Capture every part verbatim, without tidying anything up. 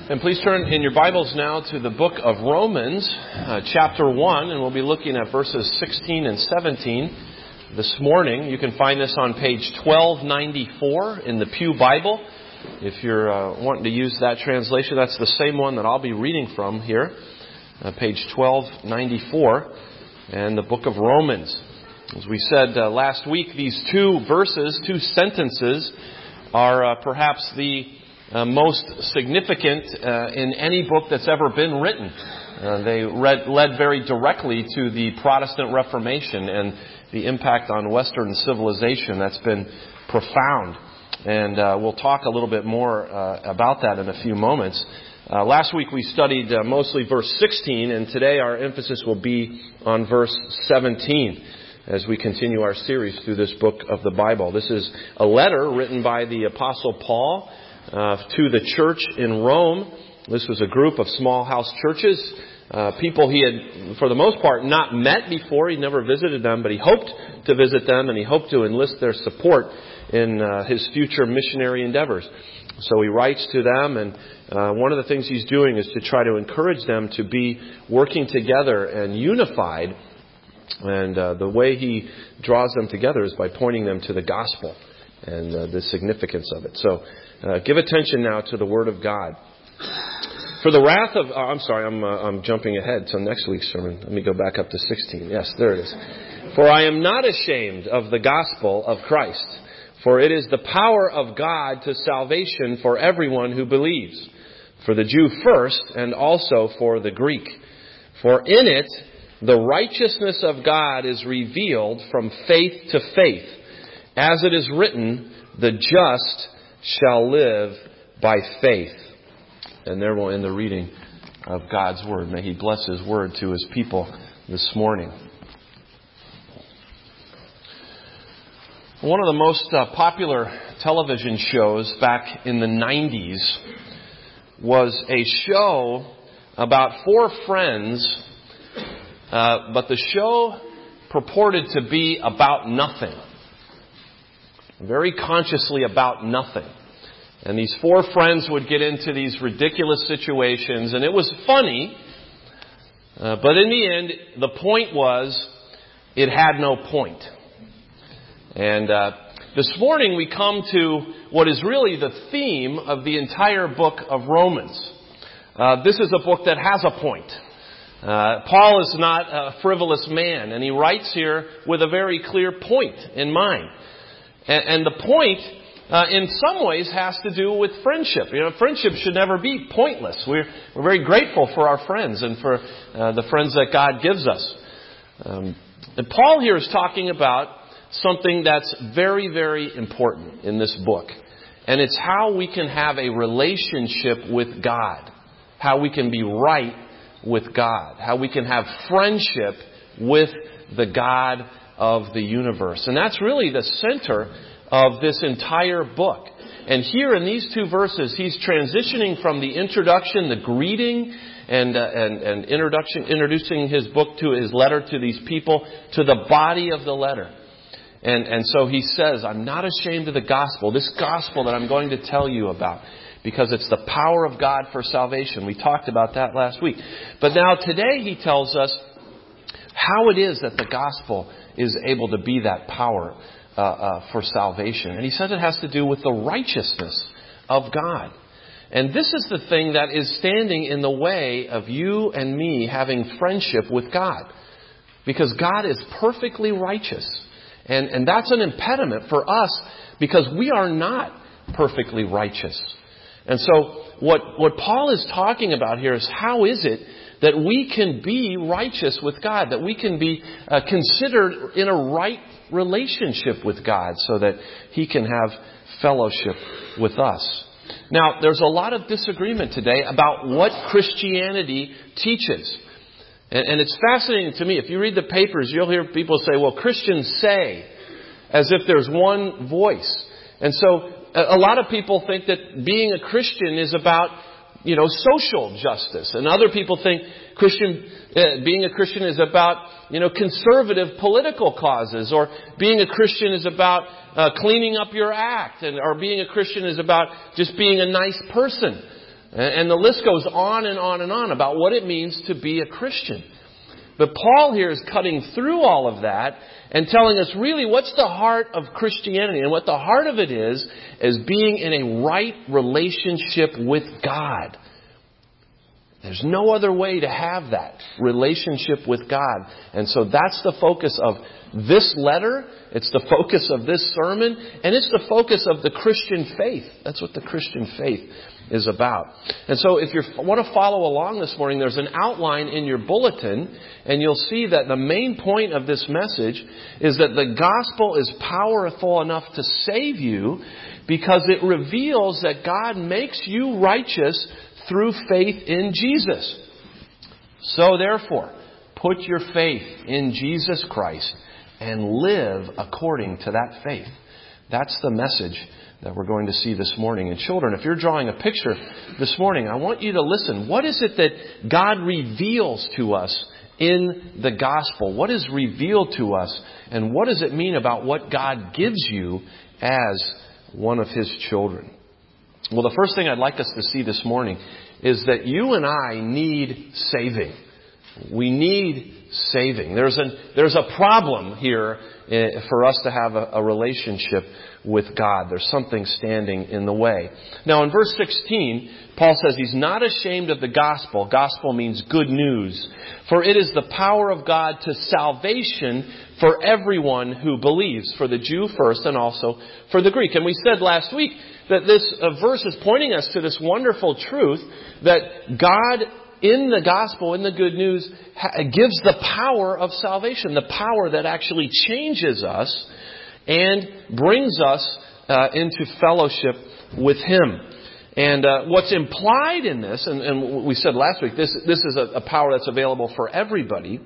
And please turn in your Bibles now to the book of Romans, uh, chapter one, and we'll be looking at verses sixteen and seventeen this morning. You can find this on page twelve ninety-four in the Pew Bible. If you're uh, wanting to use that translation, that's the same one that I'll be reading from here, uh, page twelve ninety-four, and the book of Romans. As we said uh, last week, these two verses, two sentences, are uh, perhaps the Uh, most significant uh, in any book that's ever been written. Uh, they read, led very directly to the Protestant Reformation and the impact on Western civilization that's been profound. And uh, we'll talk a little bit more uh, about that in a few moments. Uh, last week we studied uh, mostly verse sixteen, and today our emphasis will be on verse seventeen as we continue our series through this book of the Bible. This is a letter written by the Apostle Paul Uh, to the church in Rome. This was a group of small house churches, uh, people he had, for the most part, not met before. He never visited them, but he hoped to visit them, and he hoped to enlist their support in uh, his future missionary endeavors. So he writes to them, and uh, one of the things he's doing is to try to encourage them to be working together and unified. And uh, the way he draws them together is by pointing them to the gospel and uh, the significance of it. So uh, give attention now to the Word of God. For the wrath of... Oh, I'm sorry, I'm, uh, I'm jumping ahead to next week's sermon. Let me go back up to sixteen. Yes, there it is. For I am not ashamed of the gospel of Christ, for it is the power of God to salvation for everyone who believes, for the Jew first and also for the Greek. For in it the righteousness of God is revealed from faith to faith, as it is written, the just shall live by faith. And there we'll end the reading of God's Word. May He bless His Word to His people this morning. One of the most uh, popular television shows back in the nineties was a show about four friends, uh, but the show purported to be about nothing. Very consciously about nothing. And these four friends would get into these ridiculous situations, and it was funny, uh, but in the end, the point was, it had no point. And uh, this morning we come to what is really the theme of the entire book of Romans. Uh, this is a book that has a point. Uh, Paul is not a frivolous man, and he writes here with a very clear point in mind. And the point, uh, in some ways, has to do with friendship. You know, friendship should never be pointless. We're, we're very grateful for our friends and for uh, the friends that God gives us. Um, and Paul here is talking about something that's very, very important in this book. And it's how we can have a relationship with God. How we can be right with God. How we can have friendship with the God of the universe. And that's really the center of this entire book. And here in these two verses, he's transitioning from the introduction, the greeting, and uh, and, and introduction, introducing his book to his letter to these people, to the body of the letter. And and so he says, I'm not ashamed of the gospel, this gospel that I'm going to tell you about, because it's the power of God for salvation. We talked about that last week. But now today he tells us how it is that the gospel is able to be that power uh, uh, for salvation. And he says it has to do with the righteousness of God. And this is the thing that is standing in the way of you and me having friendship with God. Because God is perfectly righteous. And, and that's an impediment for us because we are not perfectly righteous. And so what, what Paul is talking about here is how is it that we can be righteous with God, that we can be uh, considered in a right relationship with God so that He can have fellowship with us. Now, there's a lot of disagreement today about what Christianity teaches. And, and it's fascinating to me. If you read the papers, you'll hear people say, well, Christians say, as if there's one voice. And so a, a lot of people think that being a Christian is about you know, social justice. And other people think Christian, uh, being a Christian is about, you know, conservative political causes. Or being a Christian is about uh, cleaning up your act. And or being a Christian is about just being a nice person. And the list goes on and on and on about what it means to be a Christian. But Paul here is cutting through all of that and telling us really what's the heart of Christianity. And what the heart of it is, is being in a right relationship with God. There's no other way to have that relationship with God. And so that's the focus of this letter. It's the focus of this sermon. And it's the focus of the Christian faith. That's what the Christian faith is about. And so if you want to follow along this morning, there's an outline in your bulletin. And you'll see that the main point of this message is that the gospel is powerful enough to save you because it reveals that God makes you righteous through faith in Jesus. So therefore, put your faith in Jesus Christ and live according to that faith. That's the message that we're going to see this morning. And children, if you're drawing a picture this morning, I want you to listen. What is it that God reveals to us in the gospel? What is revealed to us? And what does it mean about what God gives you as one of His children? Well, the first thing I'd like us to see this morning is that you and I need saving. We need saving. There's a, there's a problem here for us to have a, a relationship with God. There's something standing in the way. Now, in verse sixteen, Paul says he's not ashamed of the gospel. Gospel means good news. For it is the power of God to salvation for everyone who believes. For the Jew first and also for the Greek. And we said last week that this uh, verse is pointing us to this wonderful truth that God in the gospel, in the good news, ha- gives the power of salvation. The power that actually changes us and brings us uh, into fellowship with Him. And uh, what's implied in this, and, and we said last week, this, this is a, a power that's available for everybody.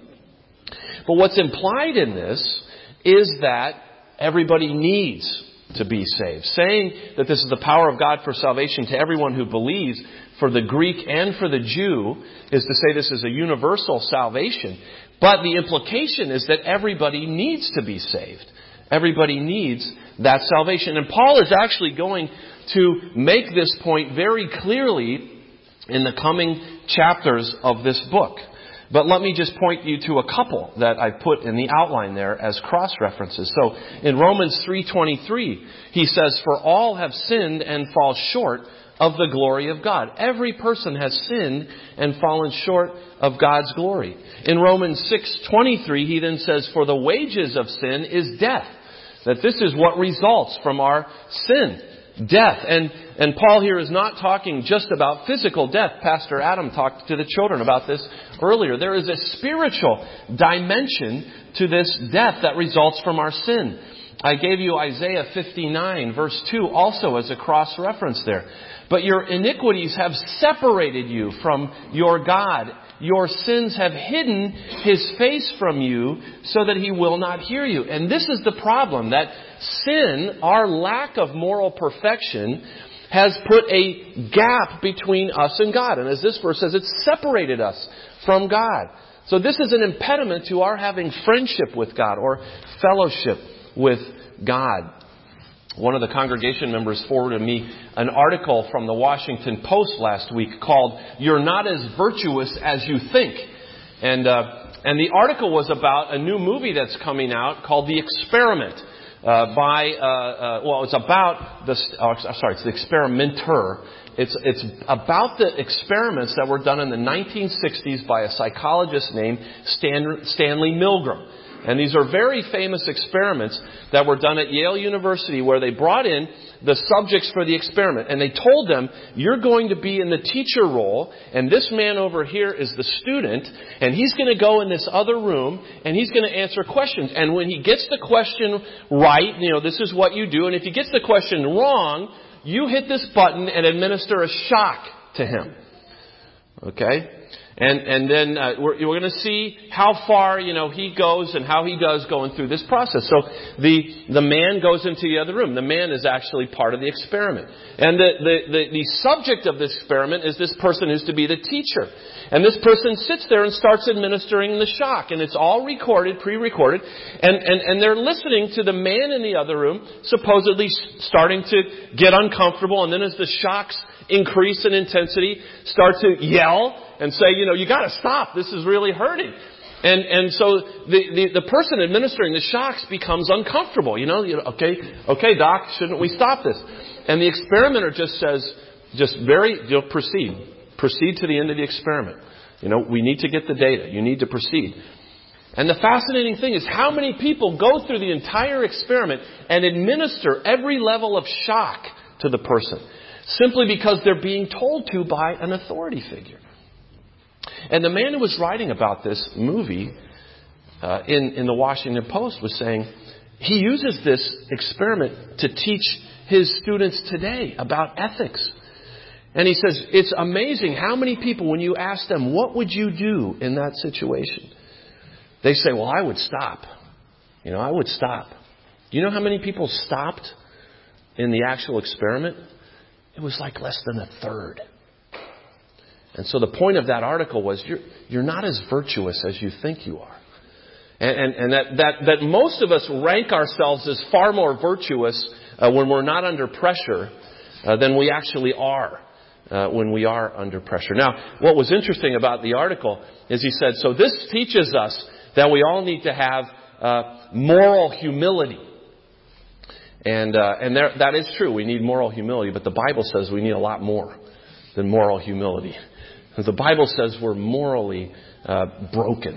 But what's implied in this is that everybody needs to be saved. Saying that this is the power of God for salvation to everyone who believes, for the Greek and for the Jew, is to say this is a universal salvation. But the implication is that everybody needs to be saved. Everybody needs that salvation. And Paul is actually going to make this point very clearly in the coming chapters of this book. But let me just point you to a couple that I put in the outline there as cross-references. So in Romans three twenty-three, he says, "For all have sinned and fall short of the glory of God." Every person has sinned and fallen short of God's glory. In Romans six twenty-three, he then says, "For the wages of sin is death." That this is what results from our sin. Death. And, and Paul here is not talking just about physical death. Pastor Adam talked to the children about this earlier. There is a spiritual dimension to this death that results from our sin. I gave you Isaiah fifty-nine verse two also as a cross-reference there. "But your iniquities have separated you from your God. Your sins have hidden His face from you so that He will not hear you." And this is the problem, that sin, our lack of moral perfection, has put a gap between us and God. And as this verse says, it's separated us from God. So this is an impediment to our having friendship with God or fellowship with God. One of the congregation members forwarded me an article from the Washington Post last week called "You're Not As Virtuous As You Think." And uh, and the article was about a new movie that's coming out called The Experiment. Uh, by, uh, uh, well, it's about the, oh, sorry, it's The Experimenter. It's, it's about the experiments that were done in the nineteen sixties by a psychologist named Stan, Stanley Milgram. And these are very famous experiments that were done at Yale University, where they brought in the subjects for the experiment. And they told them, you're going to be in the teacher role, and this man over here is the student, and he's going to go in this other room, and he's going to answer questions. And when he gets the question right, you know, this is what you do. And if he gets the question wrong, you hit this button and administer a shock to him. Okay? And and then uh, we're, we're going to see how far, you know, he goes and how he does going through this process. So the the man goes into the other room. The man is actually part of the experiment. And the, the, the, the subject of this experiment is this person who's to be the teacher. And this person sits there and starts administering the shock. And it's all recorded, pre-recorded. And, and, and they're listening to the man in the other room, supposedly starting to get uncomfortable. And then as the shock's increase in intensity, start to yell and say, you know, you got to stop. This is really hurting. And and so the, the, the person administering the shocks becomes uncomfortable. You know, you know, okay, okay, doc, shouldn't we stop this? And the experimenter just says, just very, you know, proceed. Proceed to the end of the experiment. You know, we need to get the data. You need to proceed. And the fascinating thing is how many people go through the entire experiment and administer every level of shock to the person simply because they're being told to by an authority figure. And the man who was writing about this movie uh, in, in the Washington Post was saying he uses this experiment to teach his students today about ethics. And he says, it's amazing how many people, when you ask them, what would you do in that situation? They say, well, I would stop. You know, I would stop. Do you know how many people stopped in the actual experiment? It was like less than a third. And so the point of that article was you're, you're not as virtuous as you think you are. And, and, and that, that, that most of us rank ourselves as far more virtuous uh, when we're not under pressure uh, than we actually are uh, when we are under pressure. Now, what was interesting about the article is he said, so this teaches us that we all need to have uh, moral humility. And uh, and there, that is true. We need moral humility. But the Bible says we need a lot more than moral humility. Because the Bible says we're morally uh, broken.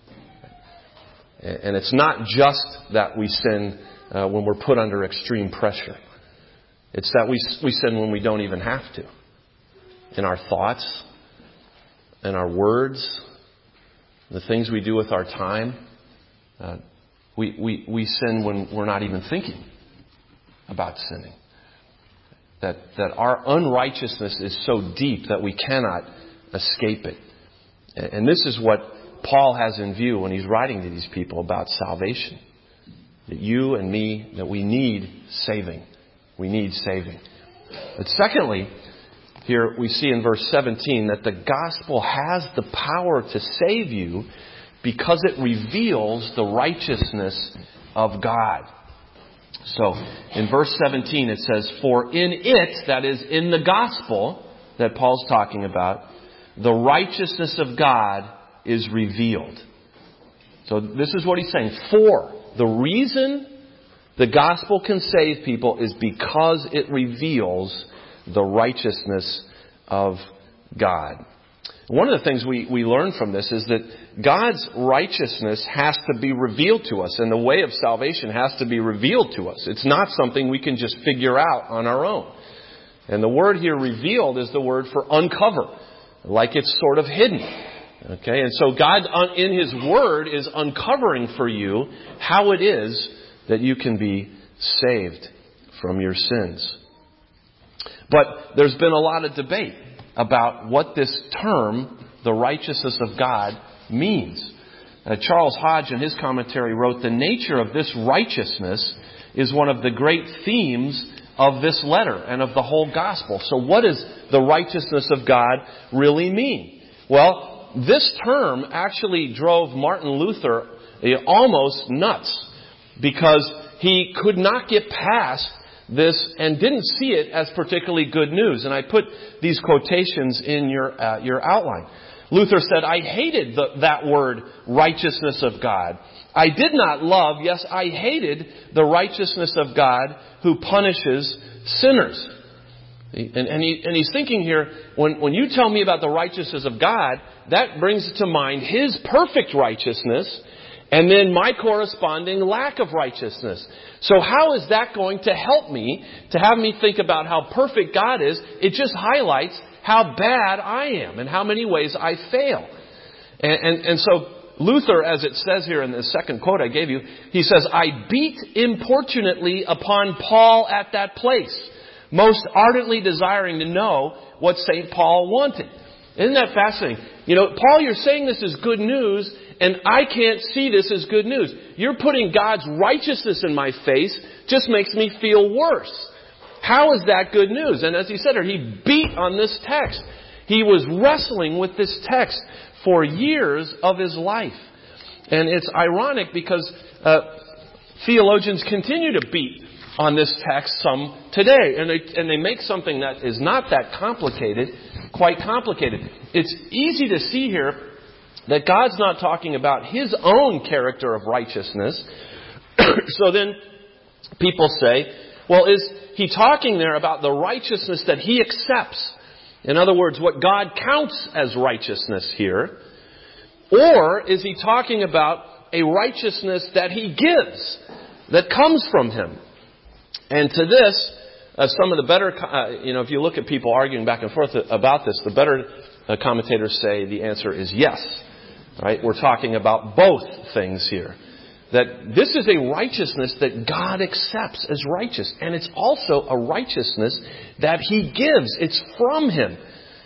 And it's not just that we sin uh, when we're put under extreme pressure. It's that we we sin when we don't even have to. In our thoughts, in our words, the things we do with our time. Uh, we, we, we sin when we're not even thinking about sinning. That, that our unrighteousness is so deep that we cannot escape it. And this is what Paul has in view when he's writing to these people about salvation. That you and me, that we need saving. We need saving. But secondly, here we see in verse seventeen that the gospel has the power to save you because it reveals the righteousness of God. So, in verse seventeen it says, for in it, that is in the gospel that Paul's talking about, the righteousness of God is revealed. So this is what he's saying. For the reason the gospel can save people is because it reveals the righteousness of God. One of the things we, we learn from this is that God's righteousness has to be revealed to us, and the way of salvation has to be revealed to us. It's not something we can just figure out on our own. And the word here, revealed, is the word for uncover, like it's sort of hidden. Okay, and so God in His Word is uncovering for you how it is that you can be saved from your sins. But there's been a lot of debate about what this term, the righteousness of God, means. Uh, Charles Hodge, in his commentary, wrote, the nature of this righteousness is one of the great themes of this letter and of the whole gospel. So what does the righteousness of God really mean? Well, this term actually drove Martin Luther almost nuts because he could not get past this and didn't see it as particularly good news. And I put these quotations in your uh, your outline. Luther said, I hated the, that word, righteousness of God. I did not love, yes, I hated the righteousness of God who punishes sinners. And, and, he, and he's thinking here, when, when you tell me about the righteousness of God, that brings to mind His perfect righteousness and then my corresponding lack of righteousness. So how is that going to help me to have me think about how perfect God is? It just highlights how bad I am and how many ways I fail. And, and, and so Luther, as it says here in the second quote I gave you, he says, I beat importunately upon Paul at that place, most ardently desiring to know what Saint Paul wanted. Isn't that fascinating? You know, Paul, you're saying this is good news, and I can't see this as good news. You're putting God's righteousness in my face, just makes me feel worse. How is that good news? And as he said, he beat on this text. He was wrestling with this text for years of his life. And it's ironic because uh, theologians continue to beat on this text some today. And they, and they make something that is not that complicated quite complicated. It's easy to see here that God's not talking about His own character of righteousness. So then people say, well, is He talking there about the righteousness that He accepts? In other words, what God counts as righteousness here? Or is He talking about a righteousness that He gives, that comes from Him? And to this, uh, some of the better, uh, you know, if you look at people arguing back and forth about this, the better uh, commentators say the answer is yes. Right? We're talking about both things here. That this is a righteousness that God accepts as righteous. And it's also a righteousness that He gives. It's from Him.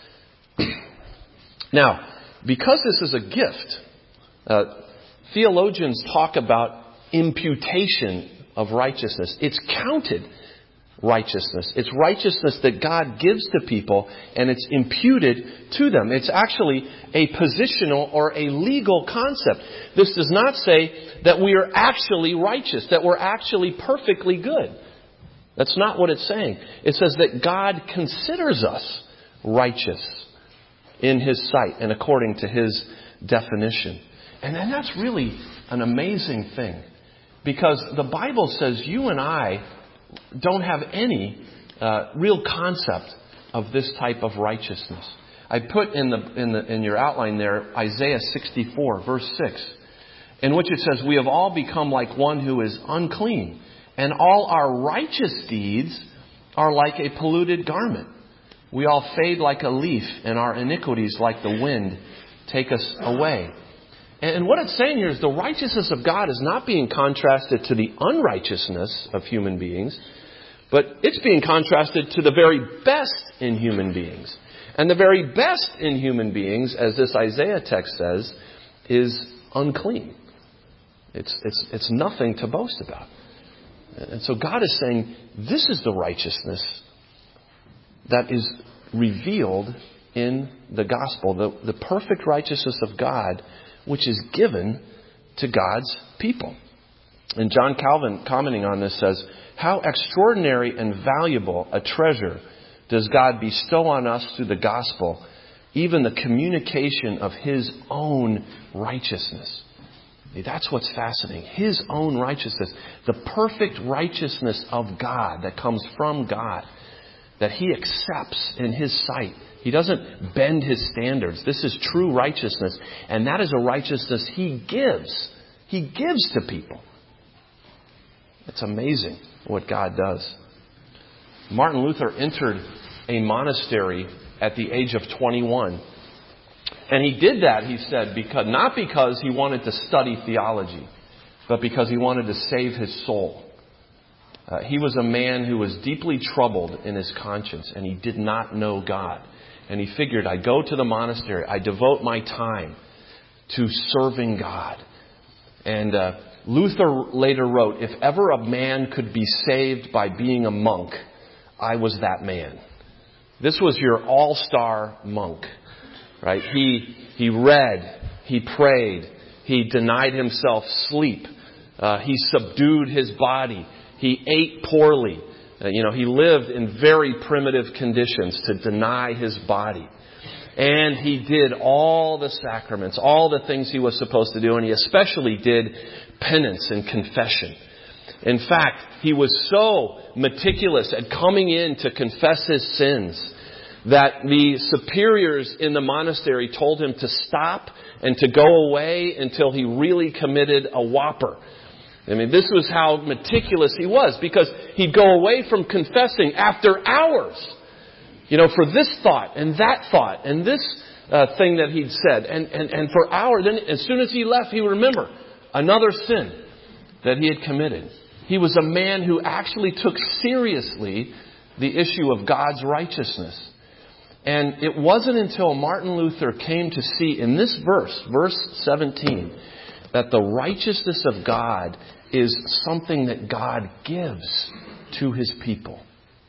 Now, because this is a gift, uh, theologians talk about imputation of righteousness. It's counted righteousness. It's righteousness that God gives to people, and it's imputed to them. It's actually a positional or a legal concept. This does not say that we are actually righteous, that we're actually perfectly good. That's not what it's saying. It says that God considers us righteous in His sight and according to His definition. And then that's really an amazing thing. Because the Bible says you and I don't have any uh, real concept of this type of righteousness. I put in the in the in your outline there Isaiah sixty-four, verse six, in which it says, "We have all become like one who is unclean, and all our righteous deeds are like a polluted garment. We all fade like a leaf, and our iniquities, like the wind, take us away." And what it's saying here is the righteousness of God is not being contrasted to the unrighteousness of human beings, but it's being contrasted to the very best in human beings. And the very best in human beings, as this Isaiah text says, is unclean. It's, it's, it's nothing to boast about. And so God is saying, this is the righteousness that is revealed in the gospel, the, the perfect righteousness of God, which is given to God's people. And John Calvin, commenting on this, says, "How extraordinary and valuable a treasure does God bestow on us through the gospel, even the communication of His own righteousness." That's what's fascinating. His own righteousness. The perfect righteousness of God that comes from God, that He accepts in His sight. He doesn't bend His standards. This is true righteousness. And that is a righteousness He gives. He gives to people. It's amazing what God does. Martin Luther entered a monastery at the age of twenty-one. And he did that, he said, because not because he wanted to study theology, but because he wanted to save his soul. Uh, he was a man who was deeply troubled in his conscience, and he did not know God. And he figured, I go to the monastery, I devote my time to serving God. And uh, Luther later wrote, "If ever a man could be saved by being a monk, I was that man." This was your all-star monk, right? He he read, he prayed, he denied himself sleep, uh, he subdued his body, he ate poorly. Uh, you know, he lived in very primitive conditions to deny his body. And he did all the sacraments, all the things he was supposed to do, and he especially did penance and confession. In fact, he was so meticulous at coming in to confess his sins that the superiors in the monastery told him to stop and to go away until he really committed a whopper. I mean, this was how meticulous he was, because he'd go away from confessing after hours, you know, for this thought and that thought and this uh, thing that he'd said. And, and, and for hours, then as soon as he left, he would remember another sin that he had committed. He was a man who actually took seriously the issue of God's righteousness. And it wasn't until Martin Luther came to see in this verse, verse seventeen, that the righteousness of God is something that God gives to His people.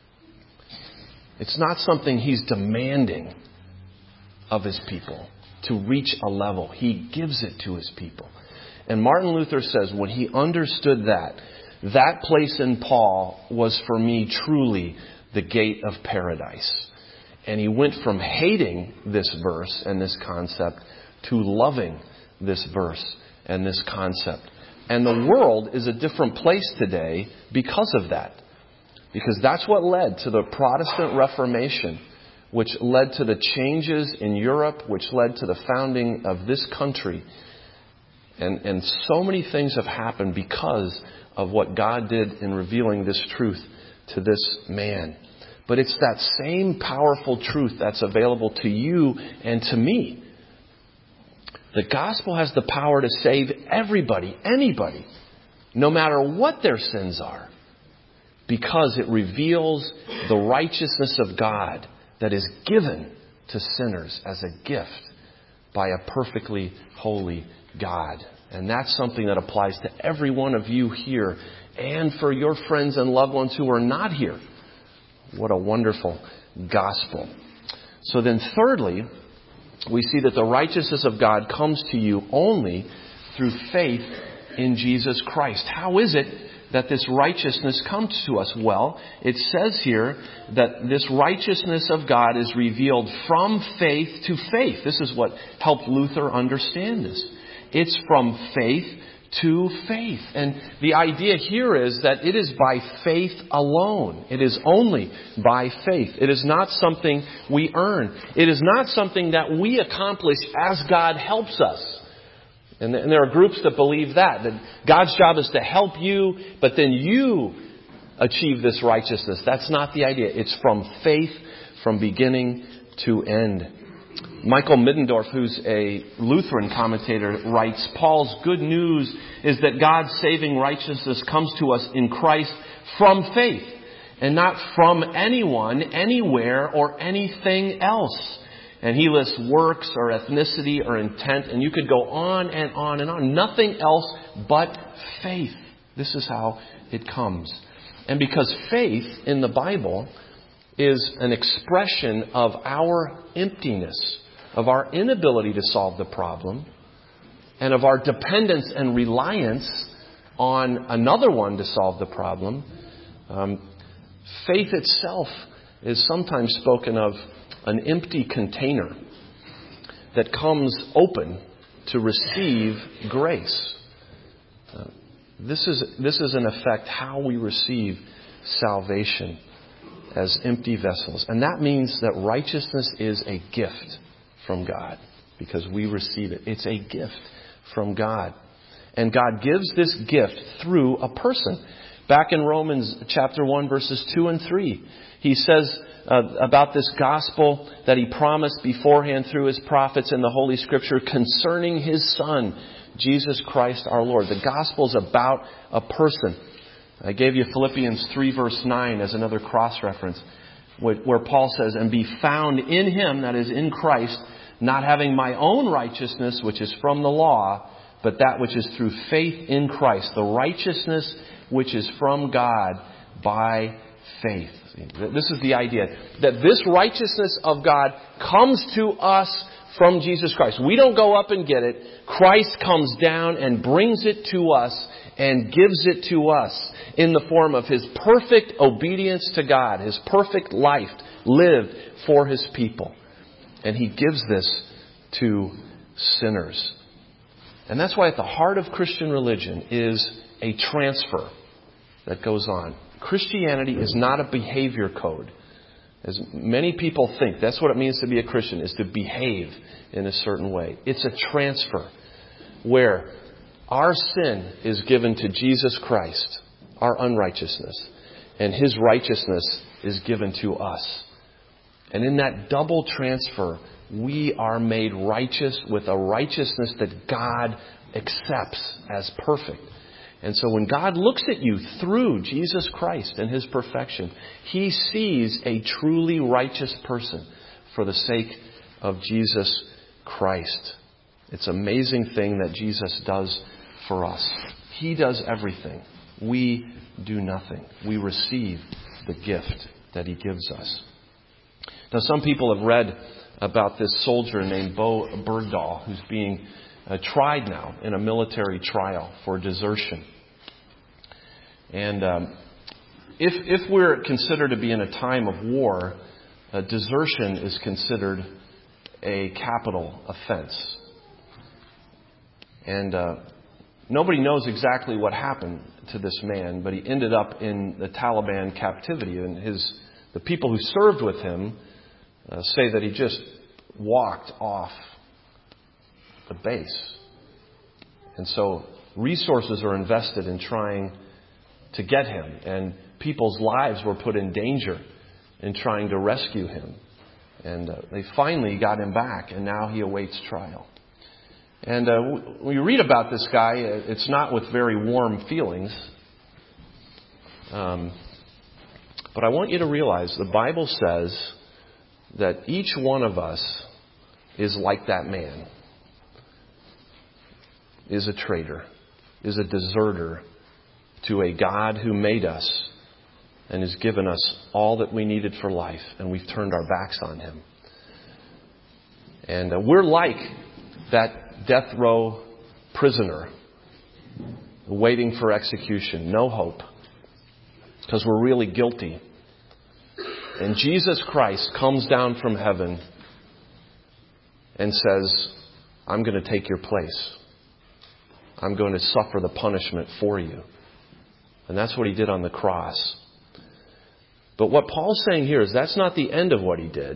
It's not something He's demanding of His people to reach a level. He gives it to His people. And Martin Luther says when he understood that, That place in Paul was for me truly the gate of paradise. And he went from hating this verse and this concept to loving this verse and this concept. And the world is a different place today because of that. Because that's what led to the Protestant Reformation, which led to the changes in Europe, which led to the founding of this country. And, and so many things have happened because of what God did in revealing this truth to this man. But it's that same powerful truth that's available to you and to me. The gospel has the power to save everybody, anybody, no matter what their sins are, because it reveals the righteousness of God that is given to sinners as a gift by a perfectly holy God. And that's something that applies to every one of you here and for your friends and loved ones who are not here. What a wonderful gospel. So then thirdly, we see that the righteousness of God comes to you only through faith in Jesus Christ. How is it that this righteousness comes to us? Well, it says here that this righteousness of God is revealed from faith to faith. This is what helped Luther understand this. It's from faith to faith. And the idea here is that it is by faith alone. It is only by faith. It is not something we earn. It is not something that we accomplish as God helps us. And there are groups that believe that, that God's job is to help you, but then you achieve this righteousness. That's not the idea. It's from faith, from beginning to end. Michael Middendorf, who's a Lutheran commentator, writes, Paul's good news is that God's saving righteousness comes to us in Christ from faith, and not from anyone, anywhere, or anything else. And he lists works or ethnicity or intent, and you could go on and on and on. Nothing else but faith. This is how it comes. And because faith in the Bible is an expression of our emptiness, of our inability to solve the problem, and of our dependence and reliance on another one to solve the problem, um, faith itself is sometimes spoken of an empty container that comes open to receive grace. Uh, this is this is in effect how we receive salvation, as empty vessels. And that means that righteousness is a gift from God because we receive it. It's a gift from God. And God gives this gift through a person. Back in Romans chapter one, verses two and three, he says uh, about this gospel that he promised beforehand through his prophets in the Holy Scripture concerning his Son, Jesus Christ our Lord. The gospel is about a person. I gave you Philippians three, verse nine as another cross-reference, where Paul says, and be found in him, that is in Christ, not having my own righteousness, which is from the law, but that which is through faith in Christ, the righteousness which is from God by faith. This is the idea, that this righteousness of God comes to us from Jesus Christ. We don't go up and get it. Christ comes down and brings it to us and gives it to us in the form of His perfect obedience to God, His perfect life lived for His people. And He gives this to sinners. And that's why at the heart of Christian religion is a transfer that goes on. Christianity is not a behavior code. As many people think, that's what it means to be a Christian, is to behave in a certain way. It's a transfer where our sin is given to Jesus Christ, our unrighteousness, and His righteousness is given to us. And in that double transfer, we are made righteous with a righteousness that God accepts as perfect. And so when God looks at you through Jesus Christ and His perfection, He sees a truly righteous person for the sake of Jesus Christ. It's an amazing thing that Jesus does for us. He does everything. We do nothing. We receive the gift that He gives us. Now, some people have read about this soldier named Bo Bergdahl, who's being uh, tried now in a military trial for desertion. And um, if if we're considered to be in a time of war, uh, desertion is considered a capital offense. And uh, nobody knows exactly what happened to this man, but he ended up in the Taliban captivity. And his the people who served with him uh, say that he just walked off the base. And so resources are invested in trying to get him. And people's lives were put in danger in trying to rescue him. And uh, they finally got him back, and now he awaits trial. And uh, when you read about this guy, it's not with very warm feelings. Um, but I want you to realize the Bible says that each one of us is like that man, is a traitor, is a deserter to a God who made us and has given us all that we needed for life, and we've turned our backs on Him. And uh, we're like that death row prisoner waiting for execution, no hope, because we're really guilty. And Jesus Christ comes down from heaven and says, I'm going to take your place. I'm going to suffer the punishment for you. And that's what He did on the cross. But what Paul's saying here is that's not the end of what He did.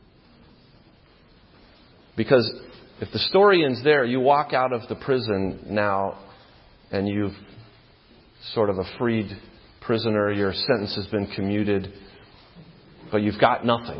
Because if the story ends there, you walk out of the prison now and you've sort of a freed prisoner, your sentence has been commuted, but you've got nothing.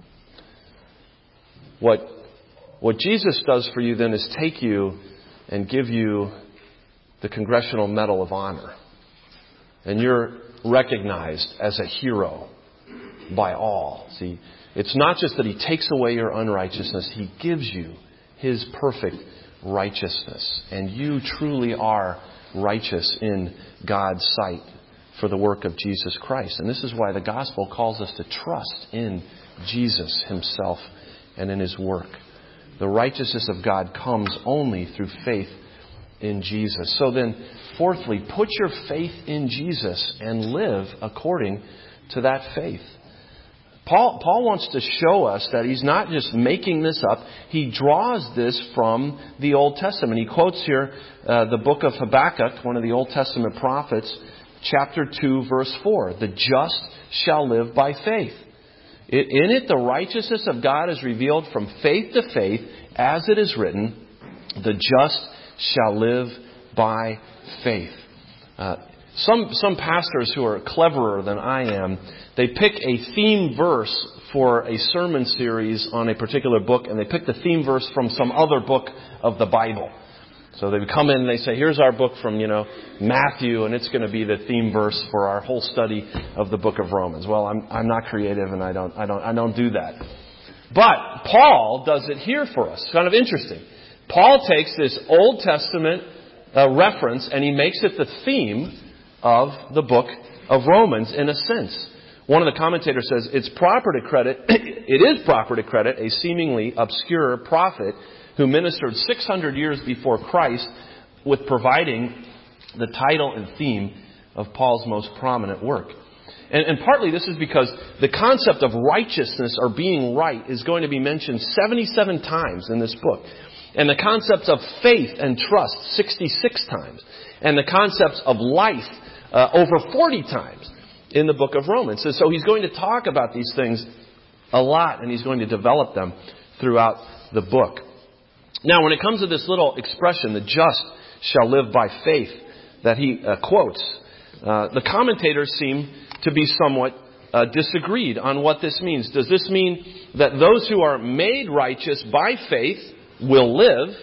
What, what Jesus does for you then is take you and give you the Congressional Medal of Honor. And you're recognized as a hero by all. See, it's not just that He takes away your unrighteousness. He gives you His perfect righteousness. And you truly are righteous in God's sight for the work of Jesus Christ. And this is why the gospel calls us to trust in Jesus Himself and in His work. The righteousness of God comes only through faith in Jesus. So then, fourthly, put your faith in Jesus and live according to that faith. Paul, Paul wants to show us that he's not just making this up. He draws this from the Old Testament. He quotes here uh, the book of Habakkuk, one of the Old Testament prophets, chapter two, verse four. The just shall live by faith. It, in it, the righteousness of God is revealed from faith to faith, as it is written, the just shall live by faith. Uh, some some pastors who are cleverer than I am, they pick a theme verse for a sermon series on a particular book, and they pick the theme verse from some other book of the Bible. So they come in and they say, here's our book from, you know, Matthew, and it's going to be the theme verse for our whole study of the book of Romans. Well, I'm I'm not creative, and I don't I don't I don't do that. But Paul does it here for us. It's kind of interesting. Paul takes this Old Testament uh, reference and he makes it the theme of the book of Romans in a sense. One of the commentators says it's proper to credit, it is proper to credit a seemingly obscure prophet who ministered six hundred years before Christ with providing the title and theme of Paul's most prominent work. And, and partly this is because the concept of righteousness or being right is going to be mentioned seventy-seven times in this book. And the concepts of faith and trust, sixty-six times. And the concepts of life, uh, over forty times in the book of Romans. So he's going to talk about these things a lot, and he's going to develop them throughout the book. Now, when it comes to this little expression, the just shall live by faith, that he uh, quotes, uh, the commentators seem to be somewhat uh, disagreed on what this means. Does this mean that those who are made righteous by faith will live?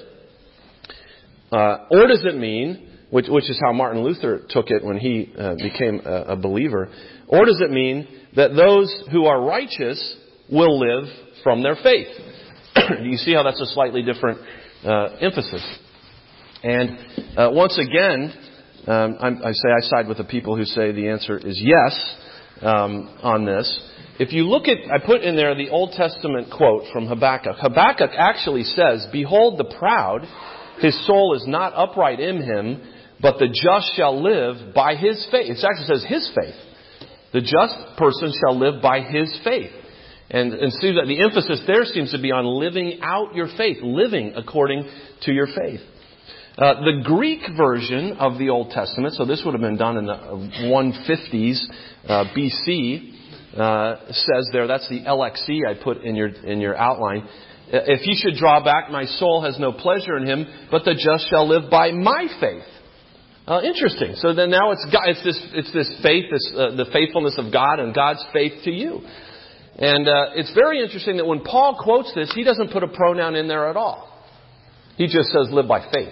Uh, or does it mean, which, which is how Martin Luther took it when he uh, became a, a believer, or does it mean that those who are righteous will live from their faith? Do you see how that's a slightly different uh, emphasis? And uh, once again, um, I'm, I say I side with the people who say the answer is yes um, on this. If you look at, I put in there the Old Testament quote from Habakkuk. Habakkuk actually says, "Behold the proud, his soul is not upright in him, but the just shall live by his faith. It actually says his faith. The just person shall live by his faith. And, and see that the emphasis there seems to be on living out your faith, living according to your faith. Uh, the Greek version of the Old Testament, so this would have been done in the one fifties uh, B C, uh, says there, that's the L X E I put in your in your outline. If he should draw back, my soul has no pleasure in him, but the just shall live by my faith. Uh, interesting. So then now it's God, it's this it's this faith, this uh, the faithfulness of God and God's faith to you. And uh, it's very interesting that when Paul quotes this, he doesn't put a pronoun in there at all. He just says live by faith.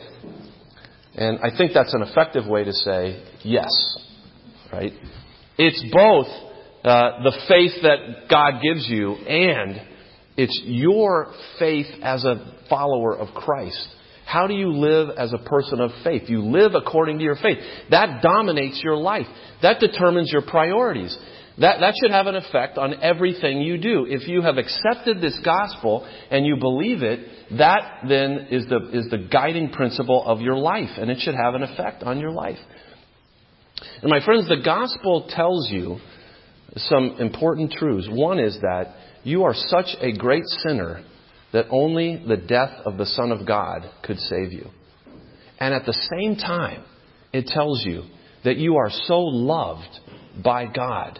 And I think that's an effective way to say yes. Right? It's both uh, the faith that God gives you and it's your faith as a follower of Christ. How do you live as a person of faith? You live according to your faith. That dominates your life. That determines your priorities. That, that should have an effect on everything you do. If you have accepted this gospel and you believe it, that then is the, is the guiding principle of your life. And it should have an effect on your life. And my friends, the gospel tells you some important truths. One is that you are such a great sinner that only the death of the Son of God could save you. And at the same time, it tells you that you are so loved by God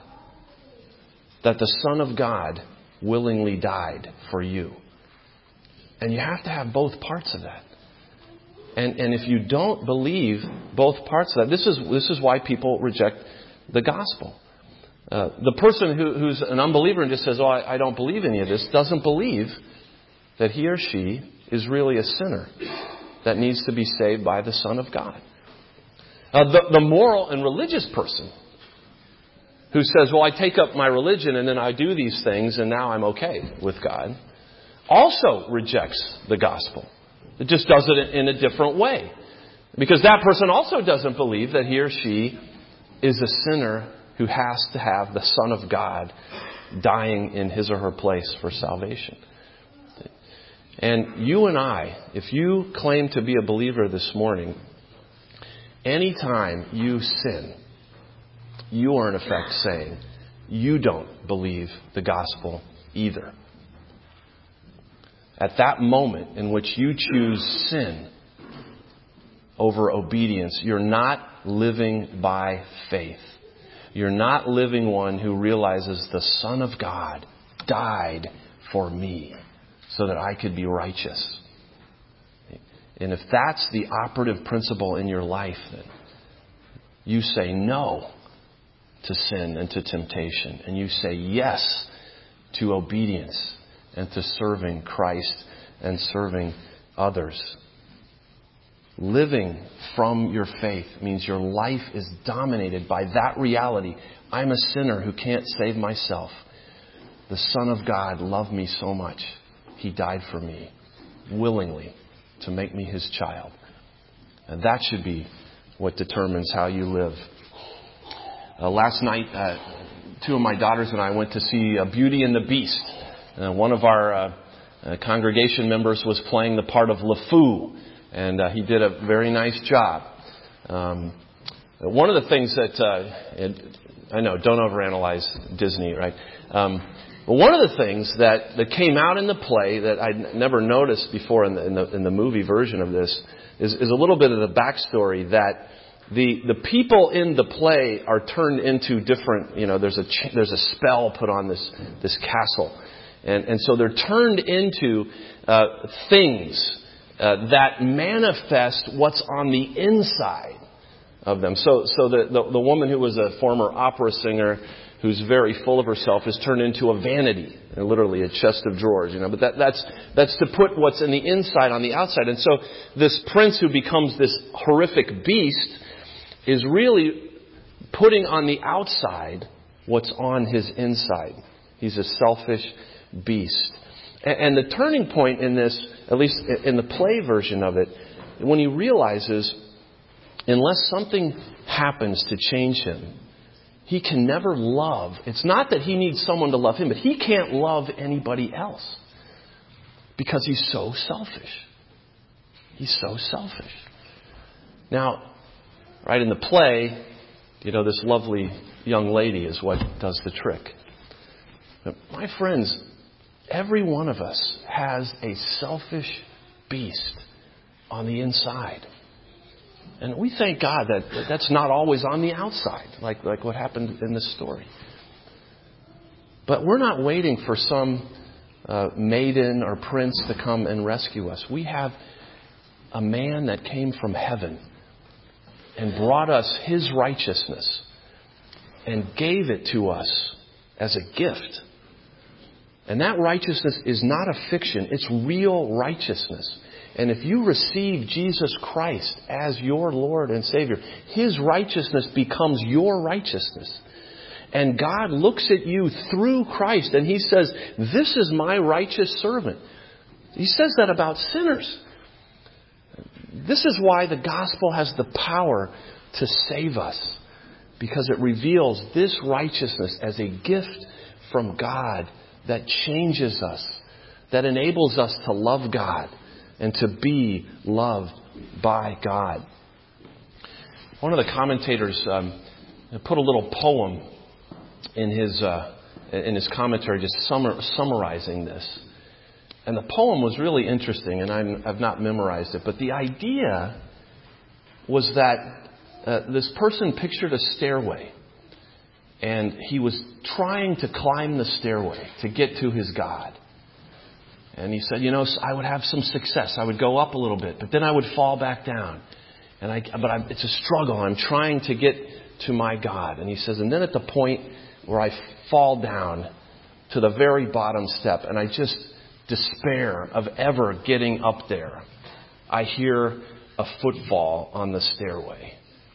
that the Son of God willingly died for you. And you have to have both parts of that. And, and if you don't believe both parts of that, this is, this is why people reject the gospel. Uh, the person who, who's an unbeliever and just says, oh, I, I don't believe any of this, doesn't believe that he or she is really a sinner that needs to be saved by the Son of God. Uh, the, the moral and religious person who says, well, I take up my religion and then I do these things and now I'm okay with God, also rejects the gospel. It just does it in a different way. Because that person also doesn't believe that he or she is a sinner who has to have the Son of God dying in his or her place for salvation. And you and I, if you claim to be a believer this morning, anytime you sin, you are in effect saying, you don't believe the gospel either. At that moment in which you choose sin over obedience, you're not living by faith. You're not living one who realizes the Son of God died for me so that I could be righteous. And if that's the operative principle in your life, then you say no to sin and to temptation. And you say yes to obedience and to serving Christ and serving others. Living from your faith means your life is dominated by that reality. I'm a sinner who can't save myself. The Son of God loved me so much. He died for me willingly to make me His child. And that should be what determines how you live. Uh, last night, uh, two of my daughters and I went to see uh, Beauty and the Beast. Uh, one of our uh, uh, congregation members was playing the part of LeFou. And uh, he did a very nice job. Um, one of the things that, uh, it, I know, don't overanalyze Disney, right? Um, but one of the things that, that came out in the play that I'd never noticed before in the, in the, in the movie version of this is, is a little bit of the backstory that the, the people in the play are turned into different, you know, there's a, there's a spell put on this, this castle. And, and so they're turned into uh, things Uh, that manifest what's on the inside of them. So, so the, the the woman who was a former opera singer, who's very full of herself, is turned into a vanity, literally a chest of drawers. You know, but that, that's that's to put what's in the inside on the outside. And so, this prince who becomes this horrific beast is really putting on the outside what's on his inside. He's a selfish beast. And the turning point in this, at least in the play version of it, when he realizes, unless something happens to change him, he can never love. It's not that he needs someone to love him, but he can't love anybody else because he's so selfish. He's so selfish. Now, Right? In the play, you know, this lovely young lady is what does the trick. But my friends, every one of us has a selfish beast on the inside. And we thank God that that's not always on the outside, like, like what happened in this story. But we're not waiting for some uh, maiden or prince to come and rescue us. We have a man that came from heaven and brought us His righteousness and gave it to us as a gift. And that righteousness is not a fiction. It's real righteousness. And if you receive Jesus Christ as your Lord and Savior, His righteousness becomes your righteousness. And God looks at you through Christ and He says, "This is my righteous servant." He says that about sinners. This is why the gospel has the power to save us. Because it reveals this righteousness as a gift from God that changes us, that enables us to love God and to be loved by God. One of the commentators um, put a little poem in his uh, in his commentary, just summar, summarizing this. And the poem was really interesting, and I'm, I've not memorized it. But the idea was that uh, this person pictured a stairway, and he was trying to climb the stairway to get to his God. And he said, you know, I would have some success. I would go up a little bit, but then I would fall back down. And I, but I, it's a struggle. I'm trying to get to my God. And he says, and then at the point where I fall down to the very bottom step, and I just despair of ever getting up there, I hear a footfall on the stairway.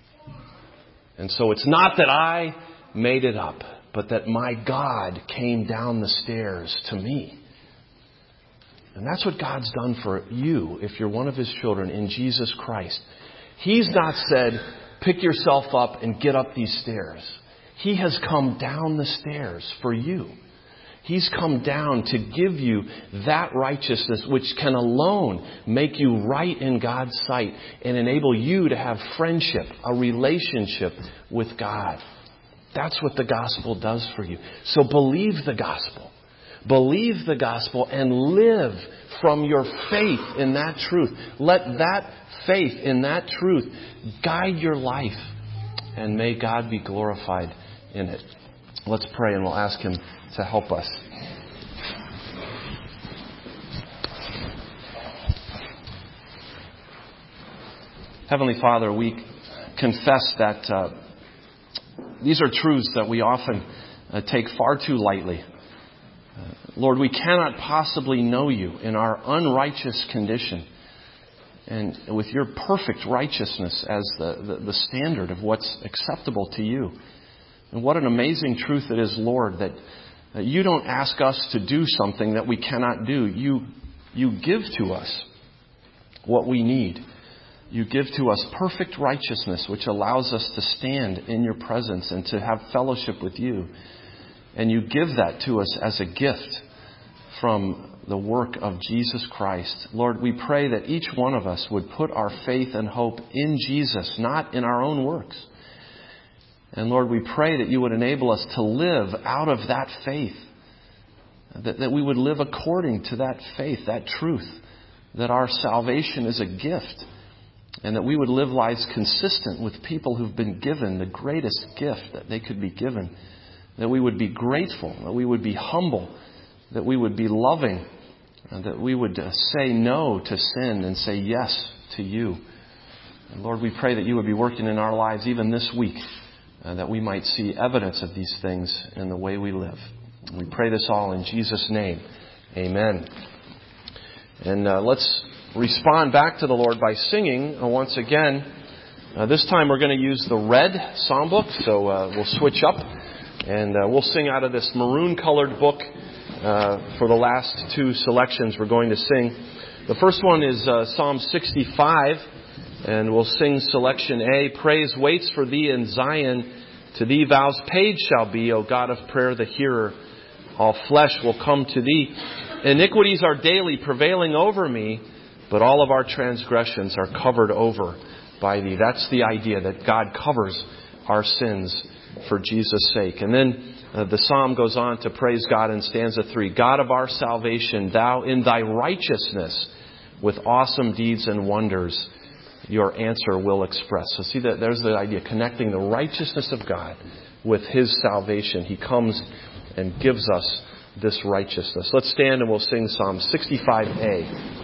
And so it's not that I made it up, but that my God came down the stairs to me. And that's what God's done for you if you're one of His children in Jesus Christ. He's not said, pick yourself up and get up these stairs. He has come down the stairs for you. He's come down to give you that righteousness which can alone make you right in God's sight and enable you to have friendship, a relationship with God. That's what the gospel does for you. So believe the gospel. Believe the gospel and live from your faith in that truth. Let that faith in that truth guide your life. And may God be glorified in it. Let's pray and we'll ask Him to help us. Heavenly Father, we confess that uh, these are truths that we often uh, take far too lightly. Uh, Lord, we cannot possibly know You in our unrighteous condition and with Your perfect righteousness as the, the, the standard of what's acceptable to You. And what an amazing truth it is, Lord, that uh, You don't ask us to do something that we cannot do. You, you give to us what we need. You give to us perfect righteousness, which allows us to stand in Your presence and to have fellowship with You. And You give that to us as a gift from the work of Jesus Christ. Lord, we pray that each one of us would put our faith and hope in Jesus, not in our own works. And Lord, we pray that You would enable us to live out of that faith, that, that we would live according to that faith, that truth, that our salvation is a gift. And that we would live lives consistent with people who've been given the greatest gift that they could be given. That we would be grateful, that we would be humble, that we would be loving, and that we would say no to sin and say yes to You. And Lord, we pray that You would be working in our lives even this week, uh, that we might see evidence of these things in the way we live. And we pray this all in Jesus' name. Amen. And uh, let's respond back to the Lord by singing uh, once again. Uh, this time we're going to use the red psalm book, so uh, we'll switch up and uh, we'll sing out of this maroon-colored book uh, for the last two selections we're going to sing. The first one is uh, Psalm sixty-five, and we'll sing selection A. Praise waits for Thee in Zion. To Thee vows paid shall be, O God of prayer, the hearer. All flesh will come to Thee. Iniquities are daily prevailing over me, but all of our transgressions are covered over by thee. That's the idea, that God covers our sins for Jesus' sake. And then uh, the psalm goes on to praise God in stanza three. God of our salvation, thou in thy righteousness with awesome deeds and wonders your answer will express. So see, that there's the idea, connecting the righteousness of God with His salvation. He comes and gives us this righteousness. Let's stand and we'll sing Psalm sixty-five A.